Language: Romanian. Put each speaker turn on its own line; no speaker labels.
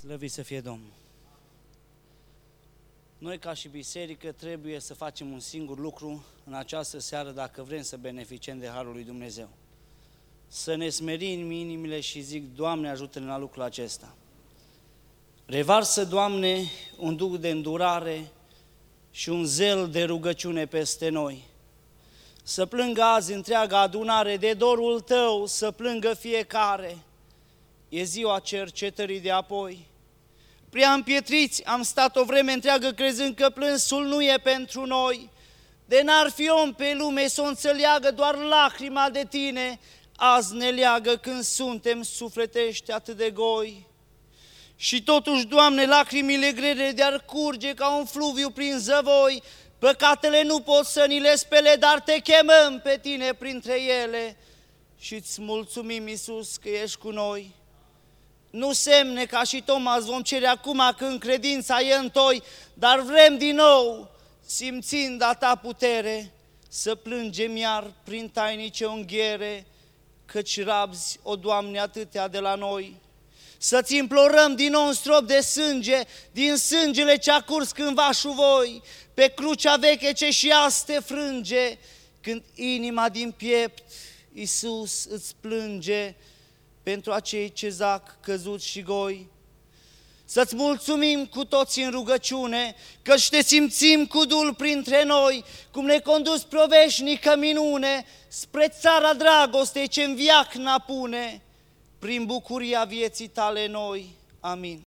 Slăvit să fie Domnul! Noi ca și biserică trebuie să facem un singur lucru în această seară dacă vrem să beneficiem de Harul lui Dumnezeu. Să ne smerim inimile și zic, Doamne, ajută-ne la lucrul acesta. Revarsă, Doamne, un duh de îndurare și un zel de rugăciune peste noi. Să plângă azi întreaga adunare de dorul Tău, să plângă fiecare. E ziua cercetării de apoi. Prea împietriți am stat o vreme întreagă crezând că plânsul nu e pentru noi. De n-ar fi om pe lume să o înțeleagă doar lacrima de Tine, azi ne leagă când suntem sufletești atât de goi. Și totuși, Doamne, lacrimile grele de-ar curge ca un fluviu prin zăvoi, păcatele nu pot să ni le spele, dar Te chemăm pe Tine printre ele și-ți mulțumim, Iisus, că ești cu noi. Nu semne ca și Toma vom cere acum când credința e în Toi, dar vrem din nou, simțind a Ta putere, să plângem iar prin tainice unghiere, căci rabzi, o Doamne, atâtea de la noi. Să-Ți implorăm din nou un strop de sânge, din sângele ce-a curs cândva șuvoi, pe crucea veche ce și azi Te frânge, când inima din piept, Iisus, îți plânge pentru acei ce zac căzuți și goi. Să-Ți mulțumim cu toți în rugăciune, căci Te simțim cu Duhul printre noi, cum ne condus spre o veșnică minune, spre țara dragostei ce-n viac n-apune, prin bucuria vieții Tale noi. Amin.